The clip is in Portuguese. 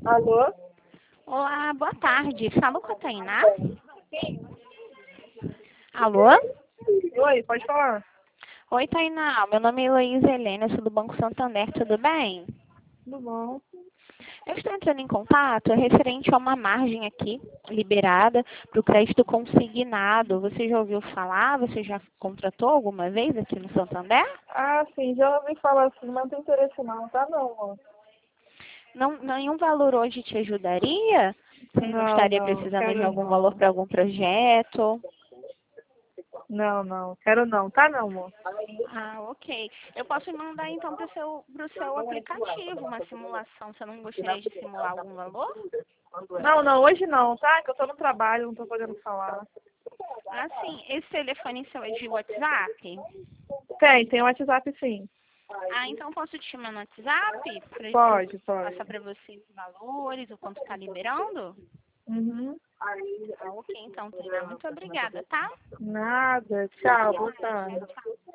Alô? Olá, boa tarde. Falo com a Tainá? Alô? Oi, pode falar. Oi, Tainá. Meu nome é Heloísa Helena, sou do Banco Santander, tudo bem? Tudo bom? Eu estou entrando em contato referente a uma margem aqui liberada para o crédito consignado. Você já ouviu falar? Você já contratou alguma vez aqui no Santander? Ah, sim, já ouvi falar assim, mas não tem interesse não, tá não, amor. Não, nenhum valor hoje te ajudaria? Você não Não, estaria não, precisando de quero algum valor não. para algum projeto? Não, não, quero não, tá não, amor. Ah, ok. Eu posso mandar então para o seu aplicativo uma simulação. Você não gostaria de simular algum valor? Não, não, hoje não, tá? Que eu tô no trabalho, não tô podendo falar. Ah, sim. Esse telefone seu é de WhatsApp? Tem WhatsApp sim. Ah, então posso te chamar no WhatsApp para eu Pode, pode. passar para você os valores, o quanto está liberando? Uhum. Ah, ok, então, Tainá. Muito obrigada, tá? Nada, tchau, boa tarde. Tchau.